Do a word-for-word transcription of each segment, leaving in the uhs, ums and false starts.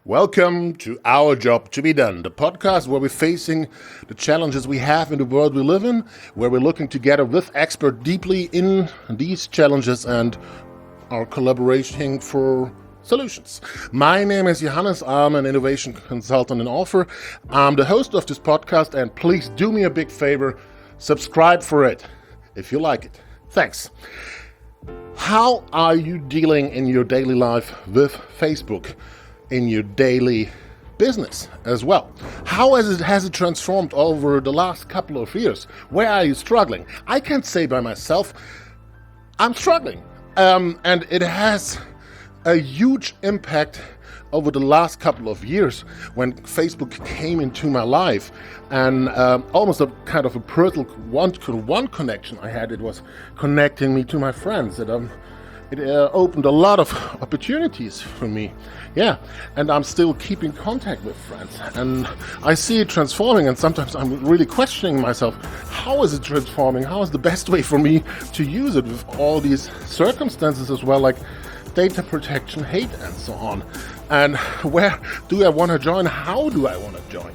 Welcome to Our Job to Be Done, the podcast where we're facing the challenges we have in the world we live in, where we're looking together with experts deeply in these challenges and are collaborating for solutions. My name is Johannes. I'm an innovation consultant and author. I'm the host of this podcast, and please do me a big favor, subscribe for it if you like it. Thanks. How are you dealing in your daily life with Facebook? In your daily business as well? How has it, has it transformed over the last couple of years? Where are you struggling? I can't say by myself, I'm struggling. Um, and it has a huge impact over the last couple of years when Facebook came into my life, and um, almost a kind of a personal one-to-one connection I had. It was connecting me to my friends. It, um, It uh, opened a lot of opportunities for me, yeah, and I'm still keeping contact with friends, and I see it transforming, and sometimes I'm really questioning myself, how is it transforming, how is the best way for me to use it with all these circumstances as well, like data protection, hate, and so on, and where do I want to join, how do I want to join?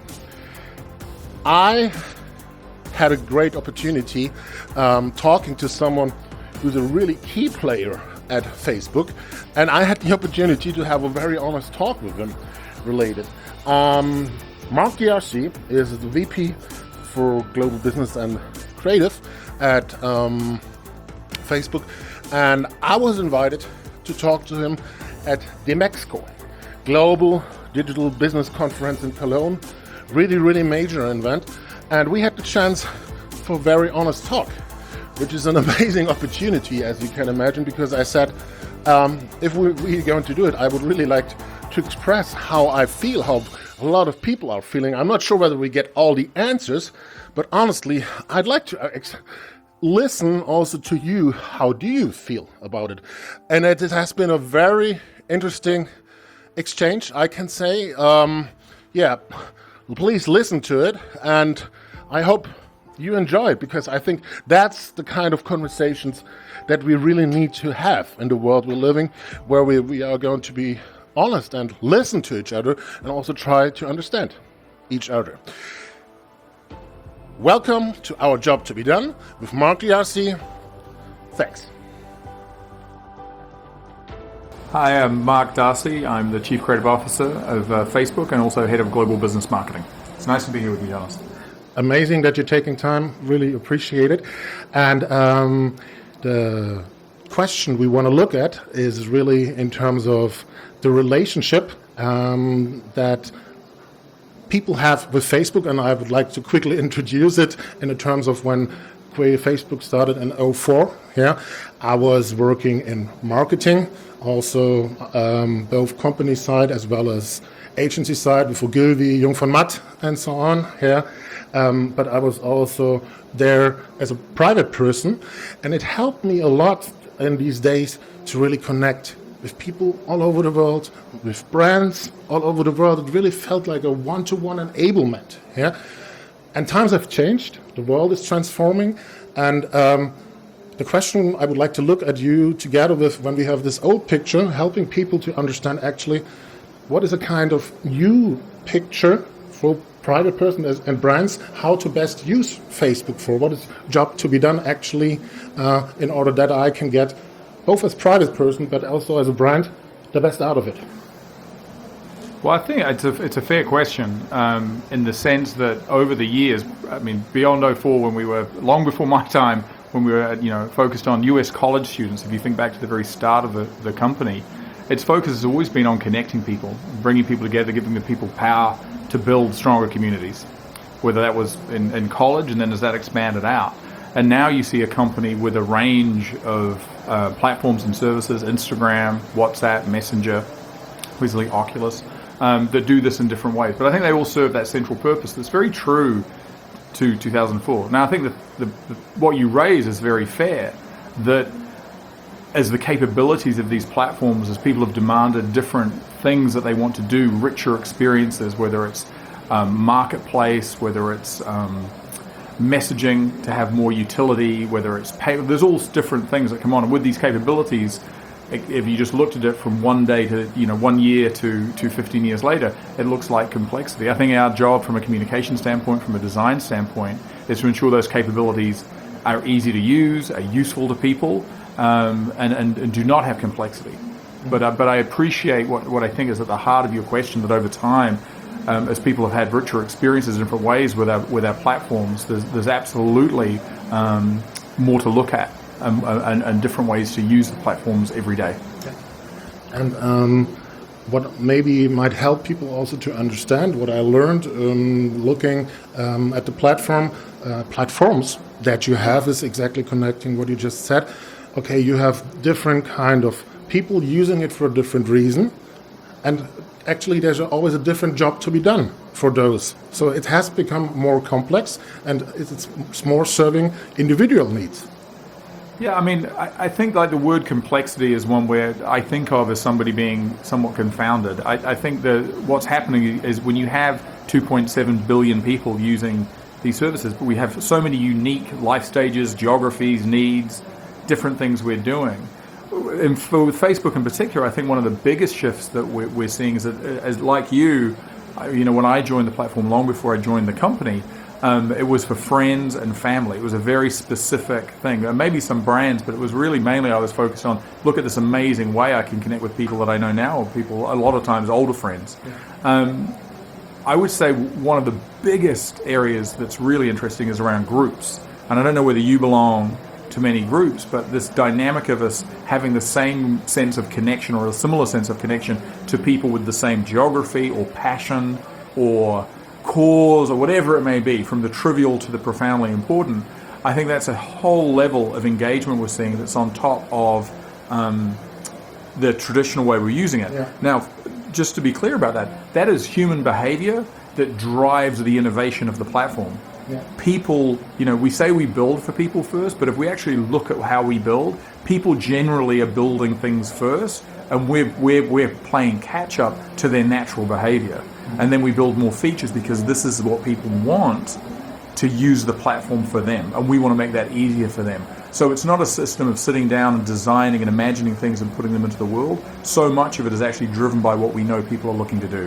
I had a great opportunity um, talking to someone who's a really key player at Facebook, and I had the opportunity to have a very honest talk with him related. Um, Mark D'Arcy is the V P for Global Business and Creative at um, Facebook, and I was invited to talk to him at Demexco, Global Digital Business Conference in Cologne, really, really major event, and we had the chance for a very honest talk, which is an amazing opportunity, as you can imagine, because I said, um, if we, we're going to do it, I would really like to express how I feel, how a lot of people are feeling. I'm not sure whether we get all the answers, but honestly, I'd like to ex- listen also to you. How do you feel about it? And it, it has been a very interesting exchange, I can say. Um, yeah, please listen to it, and I hope you enjoy it, because I think that's the kind of conversations that we really need to have in the world we're living, where we, we are going to be honest and listen to each other and also try to understand each other. Welcome to Our Job to Be Done with Mark D'Arcy. Thanks. Hi, I'm Mark D'Arcy. I'm the Chief Creative Officer of uh, Facebook and also Head of Global Business Marketing. It's nice to be here with you, Jonas. Amazing that you're taking time, really appreciate it. And um, the question we want to look at is really in terms of the relationship um, that people have with Facebook, and I would like to quickly introduce it in the terms of when Facebook started in oh four. Yeah, I was working in marketing, also um, both company side as well as agency side with Ogilvy, Jung von Matt, and so on. Yeah. Um, but I was also there as a private person, and it helped me a lot in these days to really connect with people all over the world, with brands all over the world. It really felt like a one-to-one enablement. Yeah, and times have changed. The world is transforming, and um, the question I would like to look at you together with, when we have this old picture, helping people to understand actually what is a kind of new picture for private person and brands, how to best use Facebook for, what is job to be done actually uh, in order that I can get, both as private person but also as a brand, the best out of it. Well, I think it's a, it's a fair question um, in the sense that over the years, I mean, beyond oh four, when we were, long before my time, when we were you know focused on U S college students, if you think back to the very start of the, the company, its focus has always been on connecting people, bringing people together, giving the people power to build stronger communities, whether that was in, in college and then as that expanded out. And now you see a company with a range of uh, platforms and services, Instagram, WhatsApp, Messenger, recently Oculus, um, that do this in different ways. But I think they all serve that central purpose that's very true to two thousand four. Now I think that the, the, what you raise is very fair, that as the capabilities of these platforms, as people have demanded different things that they want to do, richer experiences, whether it's um, marketplace, whether it's um, messaging to have more utility, whether it's pay, there's all different things that come on. And with these capabilities, if you just looked at it from one day to, you know, one year to, to fifteen years later, it looks like complexity. I think our job from a communication standpoint, from a design standpoint, is to ensure those capabilities are easy to use, are useful to people, um, and, and, and do not have complexity. But uh, but I appreciate what, what I think is at the heart of your question, that over time, um, as people have had richer experiences in different ways with our with our platforms, there's, there's absolutely um, more to look at um, and, and different ways to use the platforms every day. And um, what maybe might help people also to understand what I learned um, looking um, at the platform uh, platforms that you have is exactly connecting what you just said. Okay, you have different kind of people using it for a different reason, and actually there's always a different job to be done for those. So it has become more complex, and it's more serving individual needs. Yeah, I mean, I, I think like the word complexity is one where I think of as somebody being somewhat confounded. I, I think that what's happening is when you have two point seven billion people using these services, but we have so many unique life stages, geographies, needs, different things we're doing. And for with Facebook in particular, I think one of the biggest shifts that we're, we're seeing is that, as like you, you know, when I joined the platform long before I joined the company, um, it was for friends and family. It was a very specific thing. And maybe some brands, but it was really mainly I was focused on, look at this amazing way I can connect with people that I know now, or people, a lot of times older friends. Yeah. Um, I would say one of the biggest areas that's really interesting is around groups. And I don't know whether you belong to many groups, but this dynamic of us having the same sense of connection or a similar sense of connection to people with the same geography or passion or cause or whatever it may be, from the trivial to the profoundly important, I think that's a whole level of engagement we're seeing that's on top of um, the traditional way we're using it. Yeah. Now, just to be clear about that, that is human behavior that drives the innovation of the platform. Yeah. People, you know, we say we build for people first, but if we actually look at how we build, people generally are building things first, and we're, we're, we're playing catch up to their natural behavior. Mm-hmm. And then we build more features because this is what people want to use the platform for them, and we want to make that easier for them. So it's not a system of sitting down and designing and imagining things and putting them into the world. So much of it is actually driven by what we know people are looking to do.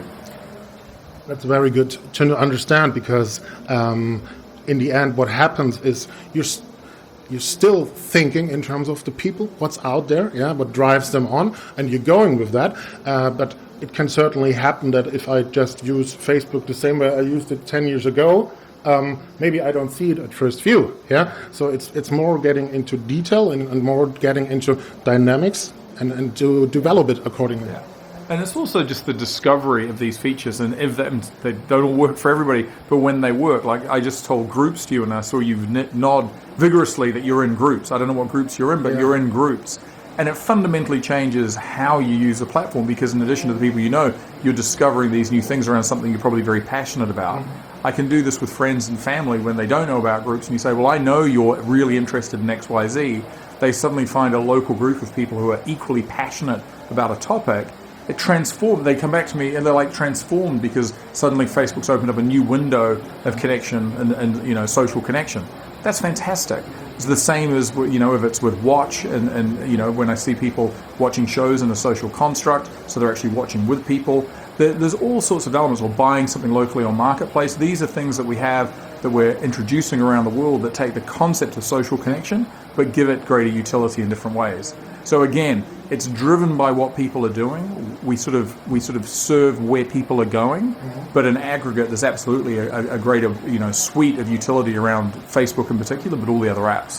That's very good to understand, because um, in the end, what happens is you're you're still thinking in terms of the people, what's out there, yeah, what drives them on, and you're going with that. Uh, but it can certainly happen that if I just use Facebook the same way I used it ten years ago, um, maybe I don't see it at first view. Yeah, so it's it's more getting into detail and, and more getting into dynamics and, and to develop it accordingly. Yeah. And it's also just the discovery of these features, and if they, they don't all work for everybody, but when they work, like I just told groups to you, and I saw you nod vigorously that you're in groups. I don't know what groups you're in, but yeah. You're in groups. And it fundamentally changes how you use the platform, because in addition to the people you know, you're discovering these new things around something you're probably very passionate about. Mm-hmm. I can do this with friends and family when they don't know about groups, and you say, well, I know you're really interested in X Y Z. They suddenly find a local group of people who are equally passionate about a topic. It transformed. They come back to me and they're like transformed because suddenly Facebook's opened up a new window of connection and, and you know, social connection. That's fantastic. It's the same as, you know, if it's with Watch and, and you know, when I see people watching shows in a social construct, so they're actually watching with people. There, there's all sorts of elements, or buying something locally on Marketplace. These are things that we have that we're introducing around the world that take the concept of social connection but give it greater utility in different ways. So again, it's driven by what people are doing. We sort of we sort of serve where people are going, mm-hmm. but in aggregate, there's absolutely a, a greater you know suite of utility around Facebook in particular, but all the other apps.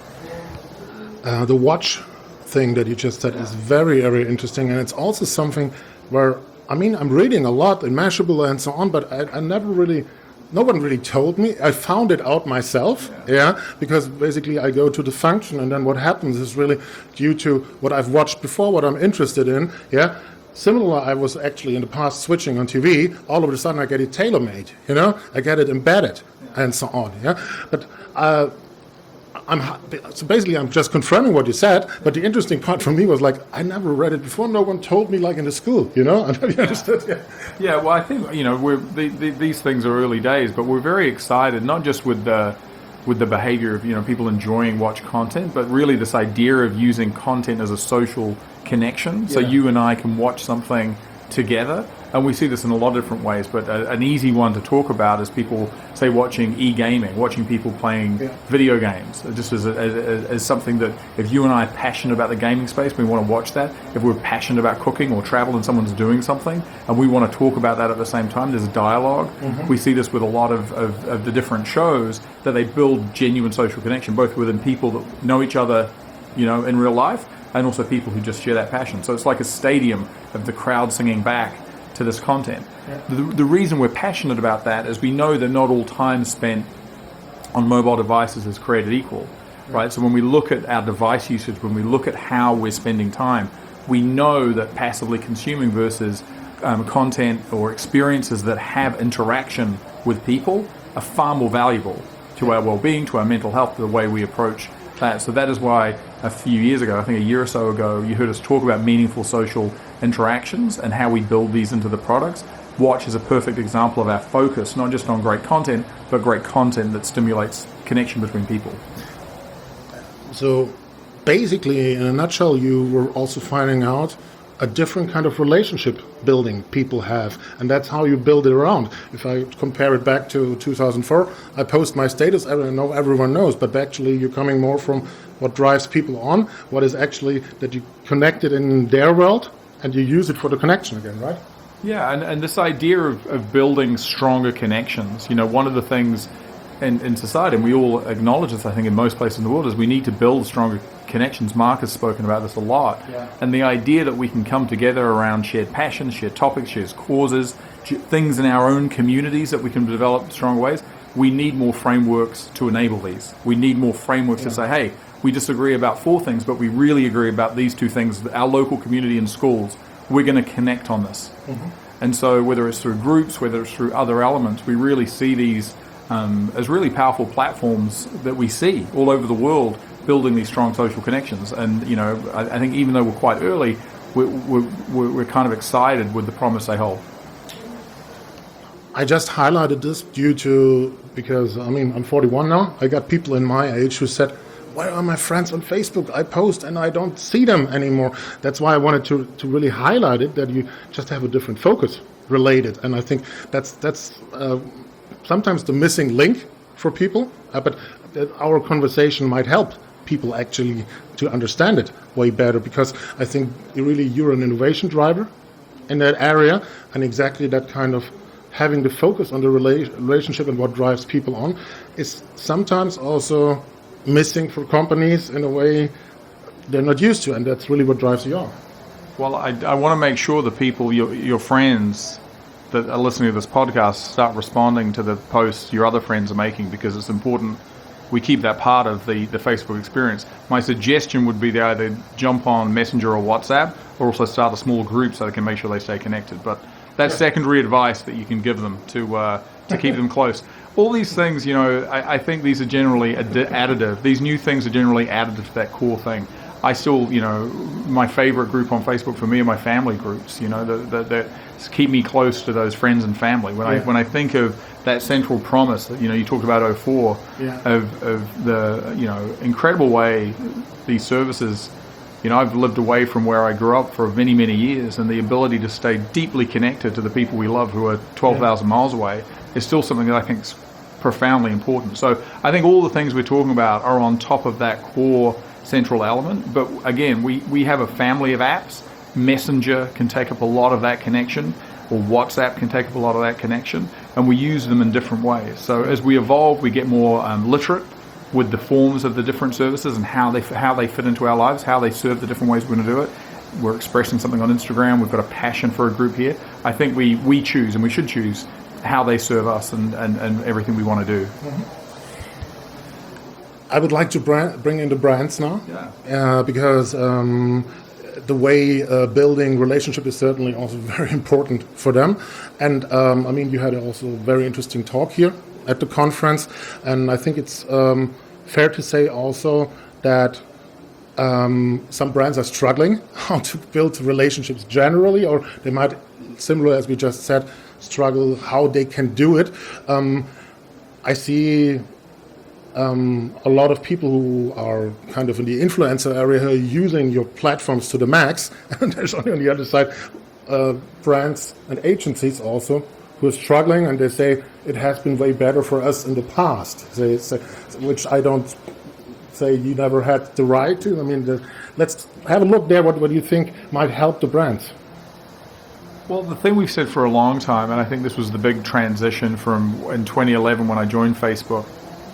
Uh, the Watch thing that you just said is very very interesting, and it's also something where I mean I'm reading a lot in Mashable and so on, but I, I never really. No one really told me. I found it out myself, yeah. yeah, because basically I go to the function, and then what happens is really due to what I've watched before, what I'm interested in, yeah. Similar, I was actually in the past switching on T V. All of a sudden, I get it tailor-made, you know. I get it embedded, yeah. and so on, yeah. But uh, I'm so basically I'm just confirming what you said. But the interesting part for me was like I never read it before. No one told me, like in the school, you know. And you understood? Yeah. Yeah. Well, I think you know we're the, the, these things are early days, but we're very excited. Not just with the with the behavior of, you know, people enjoying watch content, but really this idea of using content as a social connection. So Yeah. you and I can watch something together. And we see this in a lot of different ways, but a, an easy one to talk about is people, say, watching e-gaming, watching people playing Yeah. video games, just as, a, as, as something that if you and I are passionate about the gaming space, we want to watch that. If we're passionate about cooking or travel and someone's doing something, and we want to talk about that at the same time, there's a dialogue. Mm-hmm. We see this with a lot of, of, of the different shows, that they build genuine social connection, both within people that know each other, you know, in real life, and also people who just share that passion. So it's like a stadium of the crowd singing back to this content. Yeah. The, the reason we're passionate about that is we know that not all time spent on mobile devices is created equal, right? right? So when we look at our device usage, when we look at how we're spending time, we know that passively consuming versus um, content or experiences that have interaction with people are far more valuable to our well-being, to our mental health, to the way we approach that. So that is why a few years ago, I think a year or so ago, you heard us talk about meaningful social interactions and how we build these into the products. Watch is a perfect example of our focus, not just on great content, but great content that stimulates connection between people. So basically, in a nutshell, you were also finding out a different kind of relationship building people have, and that's how you build it around. If I compare it back to two thousand four, I post my status, I know everyone knows, but actually you're coming more from what drives people on, what is actually that you connected in their world, and you use it for the connection again, right? Yeah, and, and this idea of, of building stronger connections, you know, one of the things in, in society, and we all acknowledge this, I think, in most places in the world, is we need to build stronger connections. Mark has spoken about this a lot. Yeah. And the idea that we can come together around shared passions, shared topics, shared causes, things in our own communities that we can develop stronger ways, we need more frameworks to enable these. We need more frameworks yeah. to say, hey, we disagree about four things, but we really agree about these two things. Our local community and schools, we're going to connect on this. Mm-hmm. And so whether it's through groups, whether it's through other elements, we really see these um, as really powerful platforms that we see all over the world, building these strong social connections. And, you know, I, I think even though we're quite early, we're, we're, we're kind of excited with the promise they hold. I just highlighted this due to, because, I mean, I'm forty-one now. I got people in my age who said, where are my friends on Facebook? I post and I don't see them anymore. That's why I wanted to, to really highlight it, that you just have a different focus related. And I think that's that's uh, sometimes the missing link for people, uh, but our conversation might help people actually to understand it way better, because I think really you're an innovation driver in that area, and exactly that kind of having the focus on the rela- relationship and what drives people on is sometimes also missing for companies in a way they're not used to, and that's really what drives you on. Well, I, I want to make sure the people, your, your friends that are listening to this podcast, start responding to the posts your other friends are making, because it's important we keep that part of the, the Facebook experience. My suggestion would be to either jump on Messenger or WhatsApp, or also start a small group so they can make sure they stay connected. But that's yeah. secondary advice that you can give them to uh, to keep them close. All these things, you know, I, I think these are generally addi- additive. These new things are generally additive to that core thing. I still, you know, my favorite group on Facebook for me are my family groups, you know, that, that, that keep me close to those friends and family. When yeah. I when I think of that central promise that, you know, you talked about oh four, yeah. of, of the, you know, incredible way these services, you know, I've lived away from where I grew up for many, many years, and the ability to stay deeply connected to the people we love who are twelve thousand yeah. miles away is still something that I think is profoundly important. So I think all the things we're talking about are on top of that core central element. But again, we, we have a family of apps. Messenger can take up a lot of that connection, or WhatsApp can take up a lot of that connection, and we use them in different ways. So as we evolve, we get more um, literate with the forms of the different services and how they how they fit into our lives, how they serve the different ways we're going to do it. We're expressing something on Instagram. We've got a passion for a group here. I think we, we choose, and we should choose, how they serve us and, and, and everything we want to do. Mm-hmm. I would like to brand, bring in the brands now, yeah. uh, because um, the way uh, building relationship is certainly also very important for them. And um, I mean, you had also a very interesting talk here at the conference, and I think it's um, fair to say also that um, some brands are struggling how to build relationships generally, or they might, similar as we just said, struggle how they can do it. Um, I see um, a lot of people who are kind of in the influencer area are using your platforms to the max, and there's on the other side uh, brands and agencies also who are struggling, and they say it has been way better for us in the past. They say, which I don't say you never had the right to. I mean, the, let's have a look there. What, what do you think might help the brands? Well, the thing we've said for a long time, and I think this was the big transition from in twenty eleven when I joined Facebook,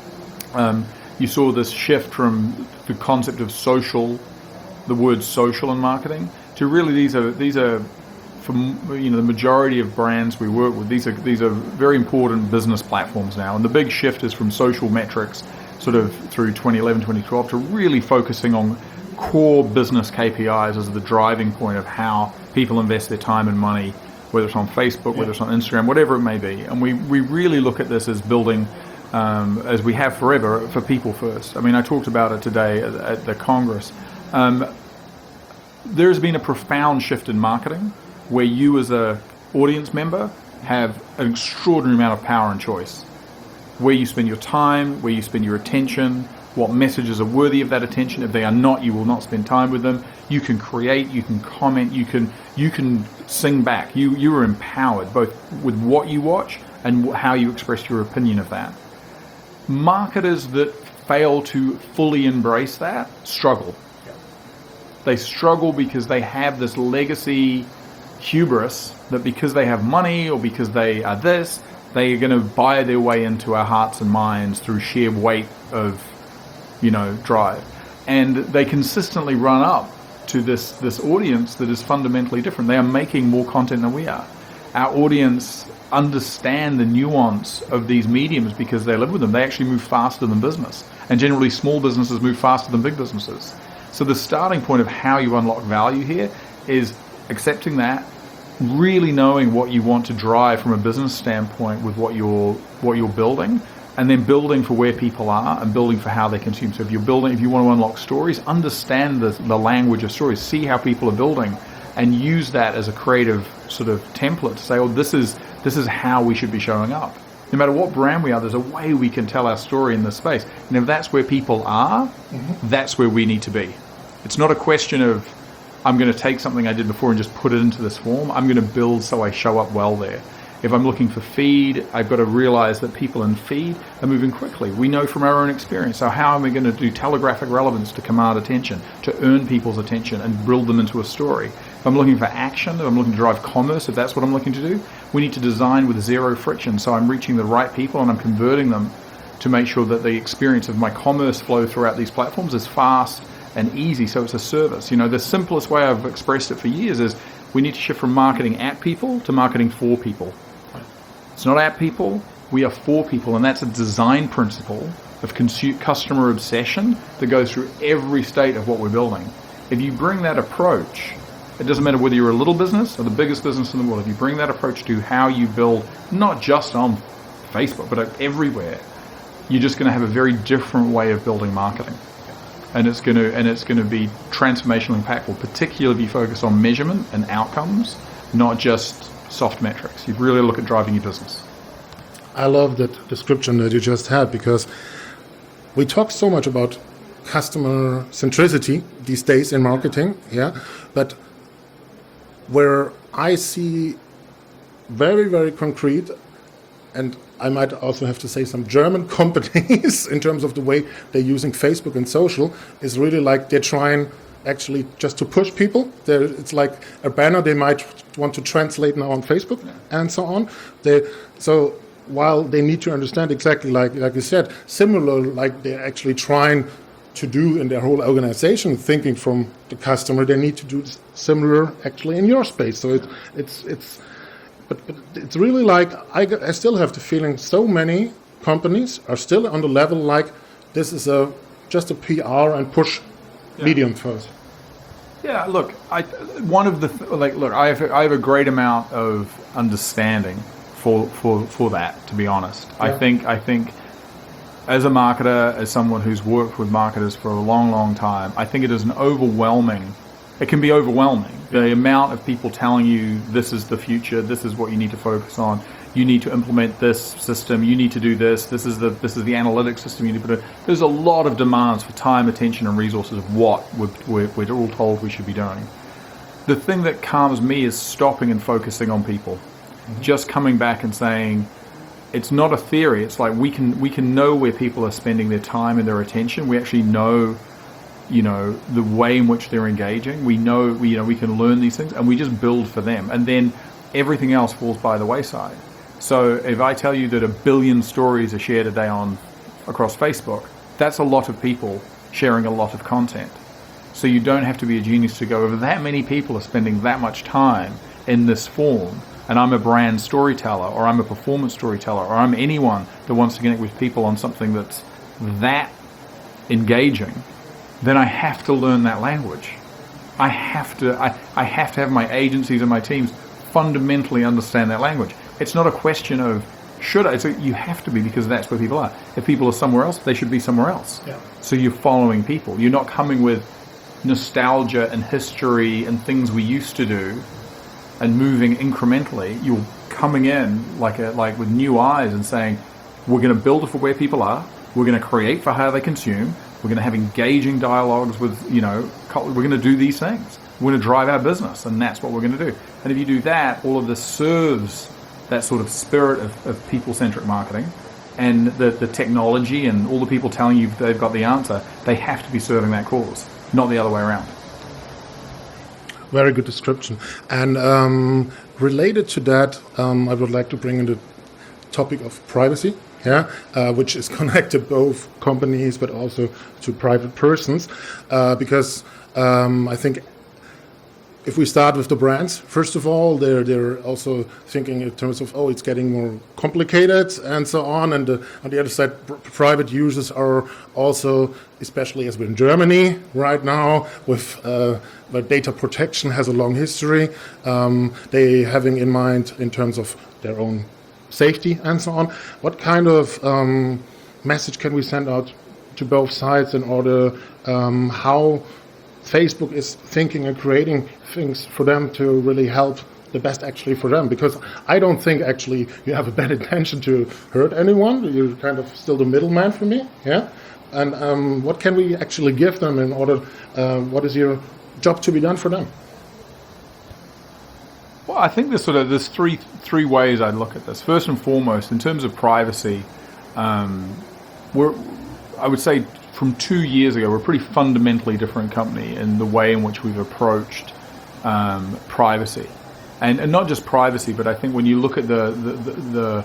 um, you saw this shift from the concept of social, the word social in marketing, to really these are these are for you know the majority of brands we work with. These are these are very important business platforms now, and the big shift is from social metrics, sort of through twenty eleven, twenty twelve, to really focusing on core business K P Is as the driving point of how people invest their time and money, whether it's on Facebook, whether it's on Instagram, whatever it may be. And we, we really look at this as building, um, as we have forever, for people first. I mean, I talked about it today at, at the Congress. Um, there's been a profound shift in marketing where you as a audience member have an extraordinary amount of power and choice. Where you spend your time, where you spend your attention, what messages are worthy of that attention. If they are not, you will not spend time with them. You can create, you can comment, you can you can sing back. You you are empowered both with what you watch and how you express your opinion of that. Marketers that fail to fully embrace that struggle. They struggle because they have this legacy hubris that because they have money or because they are this, they are going to buy their way into our hearts and minds through sheer weight of you know, drive. And they consistently run up to this, this audience that is fundamentally different. They are making more content than we are. Our audience understand the nuance of these mediums because they live with them. They actually move faster than business. And generally small businesses move faster than big businesses. So the starting point of how you unlock value here is accepting that, really knowing what you want to drive from a business standpoint with what you're, what you're building, and then building for where people are and building for how they consume. So if you're building, if you want to unlock stories, understand the, the language of stories, see how people are building, and use that as a creative sort of template to say, oh, this is this is how we should be showing up. No matter what brand we are, there's a way we can tell our story in this space. And if that's where people are, mm-hmm. that's where we need to be. It's not a question of, I'm going to take something I did before and just put it into this form. I'm going to build so I show up well there. If I'm looking for feed, I've got to realize that people in feed are moving quickly. We know from our own experience. So how am I going to do telegraphic relevance to command attention, to earn people's attention and build them into a story? If I'm looking for action, if I'm looking to drive commerce, if that's what I'm looking to do, we need to design with zero friction. So I'm reaching the right people and I'm converting them to make sure that the experience of my commerce flow throughout these platforms is fast and easy. So it's a service. You know, the simplest way I've expressed it for years is we need to shift from marketing at people to marketing for people. It's not at people, we are for people, and that's a design principle of consu- customer obsession that goes through every state of what we're building. If you bring that approach, it doesn't matter whether you're a little business or the biggest business in the world, if you bring that approach to how you build, not just on Facebook, but everywhere, you're just going to have a very different way of building marketing. And it's going to and it's going to be transformationally impactful, particularly if you focus on measurement and outcomes, not just soft metrics. You really look at driving your business. I love that description that you just had, because we talk so much about customer centricity these days in marketing, yeah, but where I see very, very concrete, and I might also have to say some German companies in terms of the way they're using Facebook and social, is really like they're trying actually just to push people. There, it's like a banner they might want to translate now on Facebook and so on. They, so while they need to understand exactly like like you said, similar like they're actually trying to do in their whole organization, thinking from the customer, they need to do similar actually in your space. So it, it's it's but, but it's really like I, I still have the feeling so many companies are still on the level like this is a just a P R and push yeah. medium first. Yeah, look, I one of the like look, I have I have a great amount of understanding for for for that. To be honest, yeah. I think I think as a marketer, as someone who's worked with marketers for a long, long time, I think it is an overwhelming. It can be overwhelming. The amount of people telling you this is the future, this is what you need to focus on. you need to implement this system, you need to do this, this is the this is the analytics system you need to put in. There's a lot of demands for time, attention, and resources of what we're, we're, we're all told we should be doing. The thing that calms me is stopping and focusing on people. Mm-hmm. Just coming back and saying, it's not a theory, it's like we can we can know where people are spending their time and their attention. We actually know, you know, the way in which they're engaging. We know, we, you know, we can learn these things, and we just build for them. And then everything else falls by the wayside. So if I tell you that a billion stories are shared a day on across Facebook, that's a lot of people sharing a lot of content. So you don't have to be a genius to go over that many people are spending that much time in this form, and I'm a brand storyteller, or I'm a performance storyteller, or I'm anyone that wants to connect with people on something that's that engaging, then I have to learn that language. I have to I, I have to have my agencies and my teams fundamentally understand that language. It's not a question of should I, it's a, you have to be, because that's where people are. If people are somewhere else, they should be somewhere else. Yeah. So you're following people. You're not coming with nostalgia and history and things we used to do and moving incrementally. You're coming in like a, like with new eyes and saying, we're going to build for where people are. We're going to create for how they consume. We're going to have engaging dialogues with, you know, we're going to do these things. We're going to drive our business, and that's what we're going to do. And if you do that, all of this serves that sort of spirit of, of people-centric marketing, and the, the technology and all the people telling you they've got the answer, they have to be serving that cause, not the other way around. Very good description. And um, related to that, um, I would like to bring in the topic of privacy, yeah, uh, which is connected both companies but also to private persons, uh, because um, I think if we start with the brands, first of all, they're they're also thinking in terms of, oh, it's getting more complicated and so on. And the, on the other side, pr- private users are also, especially as we're in Germany right now, with uh, where data protection has a long history, um, they having in mind in terms of their own safety and so on. What kind of um, message can we send out to both sides in order um, how Facebook is thinking and creating things for them to really help the best actually for them? Because I don't think actually you have a bad intention to hurt anyone. You're kind of still the middleman for me, yeah? And um, what can we actually give them in order, uh, what is your job to be done for them? Well, I think there's sort of there's three three ways I'd look at this. First and foremost, in terms of privacy, um, we're I would say from two years ago, we're a pretty fundamentally different company in the way in which we've approached um, privacy, and and not just privacy, but I think when you look at the the, the the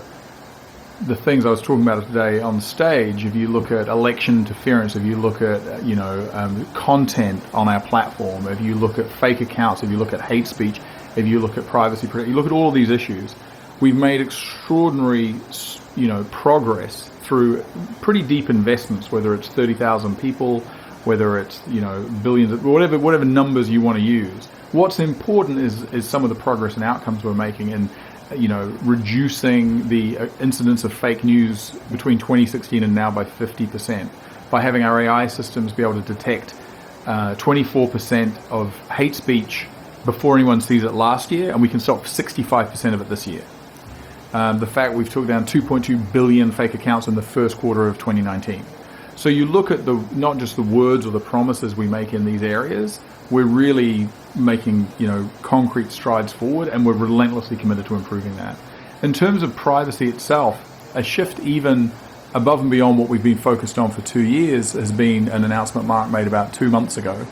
the things I was talking about today on stage, if you look at election interference, if you look at you know um, content on our platform, if you look at fake accounts, if you look at hate speech, if you look at privacy, you look at all of these issues, we've made extraordinary you know progress through pretty deep investments, whether it's thirty thousand people, whether it's, you know, billions, whatever whatever numbers you want to use. What's important is is some of the progress and outcomes we're making in, you know, reducing the incidence of fake news between twenty sixteen and now by fifty percent, by having our A I systems be able to detect uh, twenty-four percent of hate speech before anyone sees it last year, and we can stop sixty-five percent of it this year. Um, the fact we've took down two point two billion fake accounts in the first quarter of twenty nineteen. So you look at the not just the words or the promises we make in these areas, we're really making you know concrete strides forward, and we're relentlessly committed to improving that. In terms of privacy itself, a shift even above and beyond what we've been focused on for two years has been an announcement Mark made about two months ago,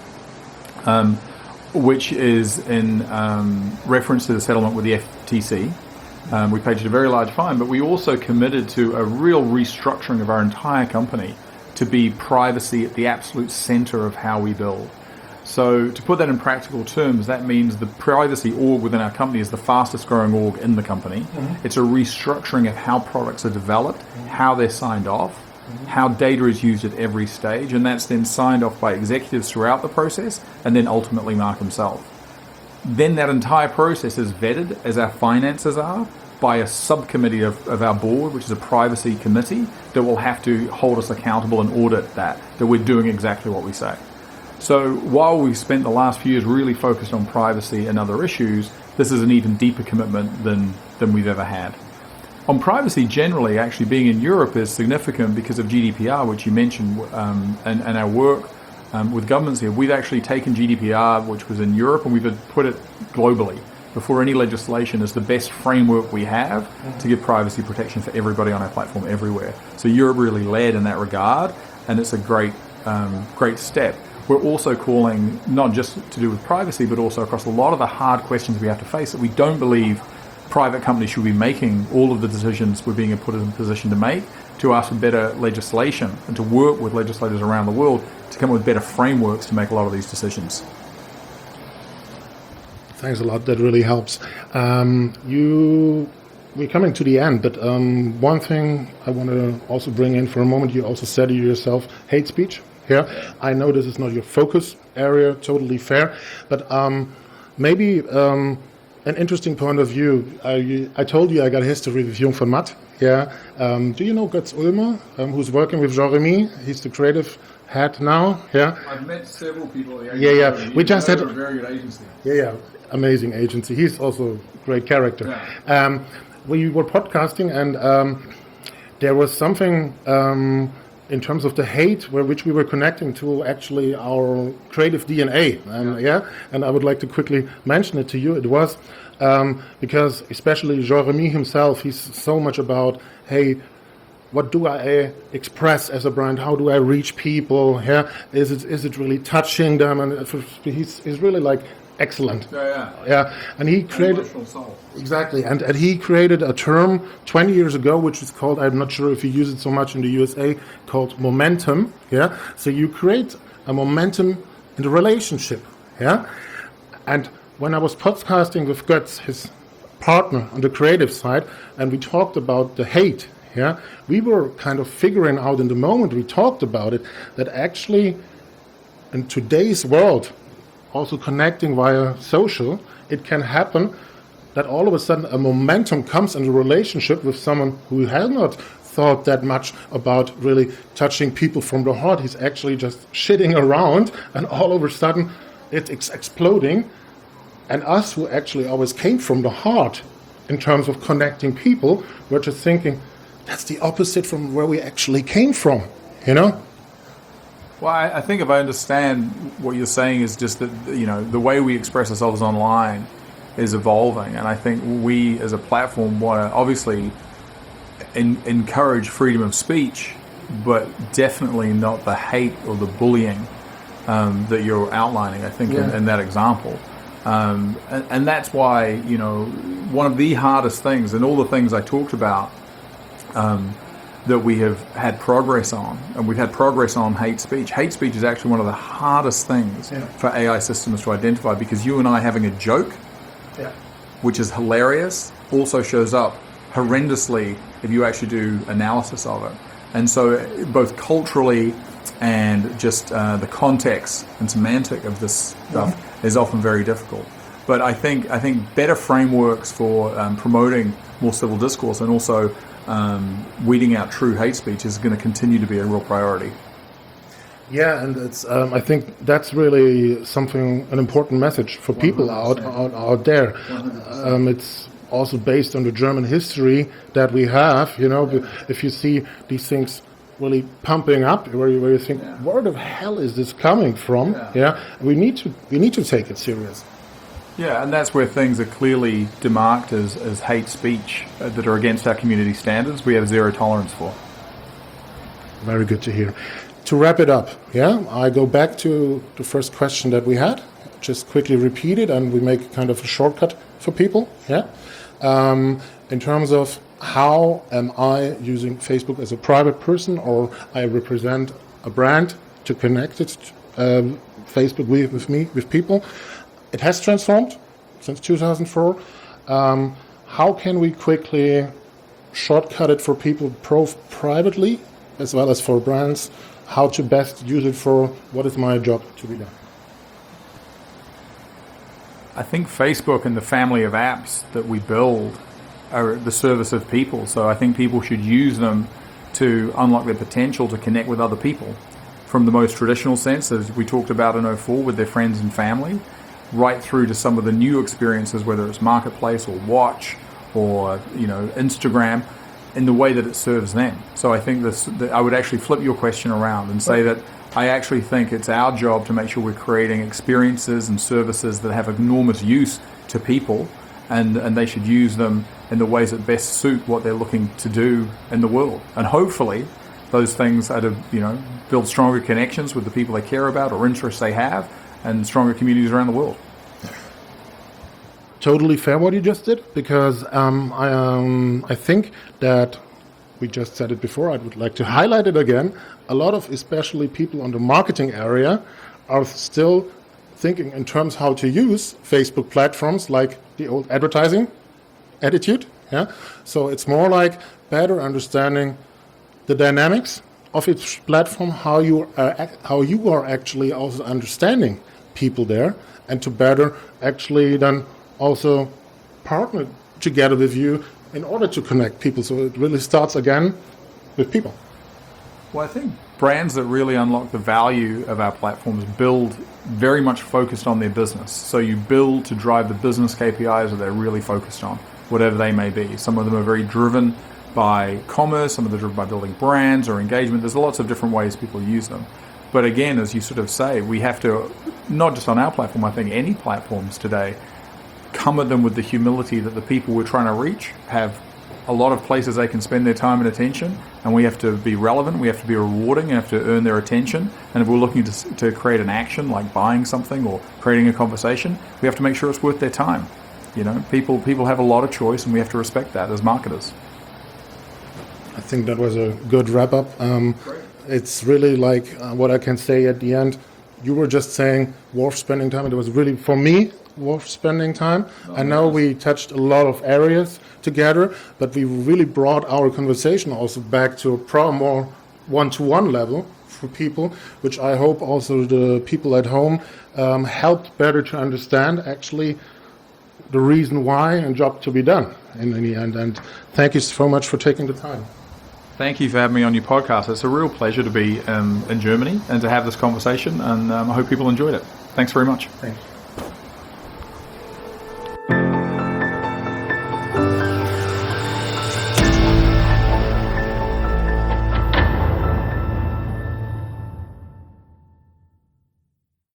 um, which is in um, reference to the settlement with the F T C. Um, we paid a very large fine, but we also committed to a real restructuring of our entire company to be privacy at the absolute center of how we build. So to put that in practical terms, that means the privacy org within our company is the fastest growing org in the company. Mm-hmm. It's a restructuring of how products are developed, mm-hmm. how they're signed off, mm-hmm. how data is used at every stage, and that's then signed off by executives throughout the process, and then ultimately Mark himself. Then that entire process is vetted, as our finances are, by a subcommittee of, of our board, which is a privacy committee, that will have to hold us accountable and audit that, that we're doing exactly what we say. So while we've spent the last few years really focused on privacy and other issues, this is an even deeper commitment than, than we've ever had. On privacy generally, actually being in Europe is significant because of G D P R, which you mentioned, um, and, and our work um, with governments here. We've actually taken G D P R, which was in Europe, and we've put it globally before any legislation as the best framework we have mm-hmm. to give privacy protection for everybody on our platform everywhere. So Europe really led in that regard, and it's a great, um, great step. We're also calling, not just to do with privacy, but also across a lot of the hard questions we have to face that we don't believe private companies should be making all of the decisions we're being put in a position to make, to ask for better legislation and to work with legislators around the world to come up with better frameworks to make a lot of these decisions. Thanks a lot. That really helps. Um, you, we're coming to the end, but um, one thing I want to also bring in for a moment, you also said it yourself, hate speech. Yeah, I know this is not your focus area, totally fair, but um, maybe um, an interesting point of view. I, I told you I got a history with Jung von Matt. Yeah. Um, do you know Götz Ulmer, um, who's working with Jean-Remy? He's the creative head now. Yeah. I've met several people. At the yeah, yeah. We just had a very good agency. Yeah, yeah. Amazing agency. He's also a great character. Yeah. Um, we were podcasting, and um, there was something um, in terms of the hate, where which we were connecting to actually our creative D N A. And yeah. yeah, and I would like to quickly mention it to you. It was um, because especially Jean-Remy himself, he's so much about, hey, what do I express as a brand? How do I reach people? Yeah, is it is it really touching them? And he's he's really like excellent. Yeah, yeah. Yeah, and he created exactly, and, and he created a term twenty years ago, which is called, I'm not sure if you use it so much in the U S A, called momentum. Yeah, so you create a momentum in the relationship. Yeah, and when I was podcasting with Götz, his partner on the creative side, and we talked about the hate. Yeah, we were kind of figuring out in the moment we talked about it that actually in today's world, also connecting via social, it can happen that all of a sudden a momentum comes in a relationship with someone who has not thought that much about really touching people from the heart. He's actually just shitting around, and all of a sudden it's ex- exploding. And us who actually always came from the heart in terms of connecting people, we're just thinking, that's the opposite from where we actually came from, you know? Well, I, I think if I understand what you're saying is just that, you know, the way we express ourselves online is evolving. And I think we as a platform want to obviously in, encourage freedom of speech, but definitely not the hate or the bullying um, that you're outlining, I think, yeah. in, in that example. Um, and, and that's why, you know, one of the hardest things, and all the things I talked about, Um, that we have had progress on, and we've had progress on hate speech. Hate speech is actually one of the hardest things yeah. for A I systems to identify, because you and I having a joke, yeah. which is hilarious, also shows up horrendously if you actually do analysis of it. And so both culturally and just uh, the context and semantic of this stuff yeah. is often very difficult. But I think I think better frameworks for um, promoting more civil discourse and also Um, weeding out true hate speech is going to continue to be a real priority. Yeah, and it's. Um, I think that's really something, an important message for people out, out out there. Um, it's also based on the German history that we have. You know, if you see these things really pumping up, where you, where you think, yeah. where the hell is this coming from? Yeah. yeah, we need to we need to take it serious. Yeah, and that's where things are clearly demarked as, as hate speech uh, that are against our community standards. We have zero tolerance for. Very good to hear. To wrap it up, yeah, I go back to the first question that we had. Just quickly repeat it, and we make kind of a shortcut for people. Yeah, um, in terms of how am I using Facebook as a private person, or I represent a brand to connect it, um, Facebook with, with me, with people. It has transformed since two thousand four. Um, how can we quickly shortcut it for people pro privately as well as for brands? How to best use it for what is my job to be done? I think Facebook and the family of apps that we build are at the service of people. So I think people should use them to unlock their potential to connect with other people. From the most traditional sense, as we talked about in oh four, with their friends and family, right through to some of the new experiences, whether it's Marketplace or Watch or you know Instagram in the way that it serves them. So I think this, that I would actually flip your question around and say that I actually think it's our job to make sure we're creating experiences and services that have enormous use to people, and, and they should use them in the ways that best suit what they're looking to do in the world. And hopefully those things are to, you know, build stronger connections with the people they care about or interests they have, and stronger communities around the world. Totally fair what you just did, because um, I, um, I think that we just said it before, I would like to highlight it again. A lot of especially people on the marketing area are still thinking in terms how to use Facebook platforms like the old advertising attitude. Yeah, so it's more like better understanding the dynamics of each platform, how you are, how you are actually also understanding people there, and to better actually then also partner together with you in order to connect people. So it really starts again with people. Well, I think brands that really unlock the value of our platforms build very much focused on their business. So you build to drive the business K P Is that they're really focused on, whatever they may be. Some of them are very driven by commerce, some of them are driven by building brands or engagement. There's lots of different ways people use them. But again, as you sort of say, we have to, not just on our platform, I think any platforms today, come at them with the humility that the people we're trying to reach have a lot of places they can spend their time and attention, and we have to be relevant, we have to be rewarding, and have to earn their attention. And if we're looking to, to create an action like buying something or creating a conversation, we have to make sure it's worth their time. You know, people people have a lot of choice, and we have to respect that as marketers. I think that was a good wrap up. Um, it's really like uh, what I can say at the end. You were just saying worth spending time. It was really, for me, worth spending time. Oh, I know nice. We touched a lot of areas together, but we really brought our conversation also back to a pro more one-to-one level for people, which I hope also the people at home um, helped better to understand actually the reason why and job to be done in the end. And thank you so much for taking the time. Thank you for having me on your podcast. It's a real pleasure to be um, in Germany and to have this conversation, and um, I hope people enjoyed it. Thanks very much. Thanks.